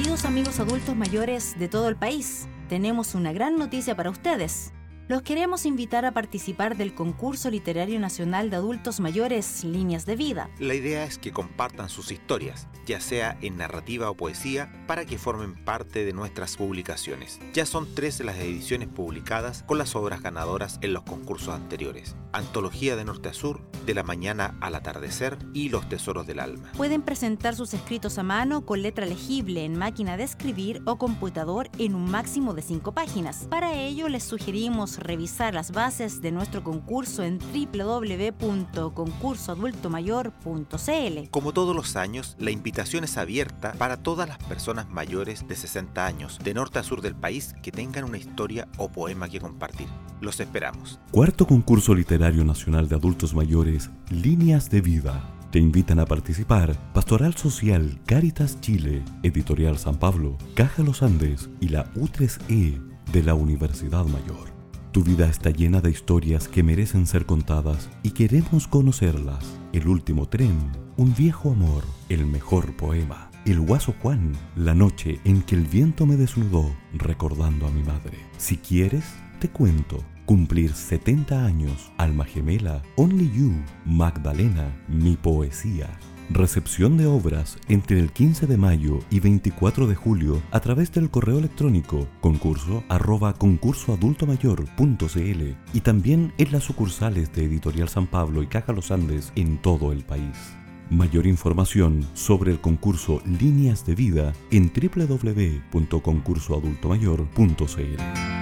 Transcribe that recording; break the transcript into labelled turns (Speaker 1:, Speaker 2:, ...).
Speaker 1: Queridos amigos adultos mayores de todo el país, tenemos una gran noticia para ustedes. Los queremos invitar a participar del Concurso Literario Nacional de Adultos Mayores Líneas de Vida.
Speaker 2: La idea es que compartan sus historias, ya sea en narrativa o poesía, para que formen parte de nuestras publicaciones. Ya son 3 las ediciones publicadas con las obras ganadoras en los concursos anteriores: Antología de Norte a Sur, De la Mañana al Atardecer y Los Tesoros del Alma.
Speaker 1: Pueden presentar sus escritos a mano con letra legible en máquina de escribir o computador en un máximo de 5 páginas. Para ello les sugerimos revisar las bases de nuestro concurso en www.concursoadultomayor.cl.
Speaker 2: Como todos los años, la invitación es abierta para todas las personas mayores de 60 años, de norte a sur del país, que tengan una historia o poema que compartir. Los esperamos.
Speaker 3: Cuarto Concurso Literario Nacional de Adultos Mayores, Líneas de Vida. Te invitan a participar Pastoral Social, Cáritas Chile, Editorial San Pablo, Caja Los Andes y la U3E de la Universidad Mayor. Tu vida está llena de historias que merecen ser contadas y queremos conocerlas. El último tren, un viejo amor, el mejor poema, el Guaso Juan, la noche en que el viento me desnudó recordando a mi madre. Si quieres, te cuento. Cumplir 70 años, Alma Gemela, Only You, Magdalena, Mi Poesía. Recepción de obras entre el 15 de mayo y 24 de julio a través del correo electrónico concurso@concursoadultomayor.cl y también en las sucursales de Editorial San Pablo y Caja Los Andes en todo el país. Mayor información sobre el concurso Líneas de Vida en www.concursoadultomayor.cl.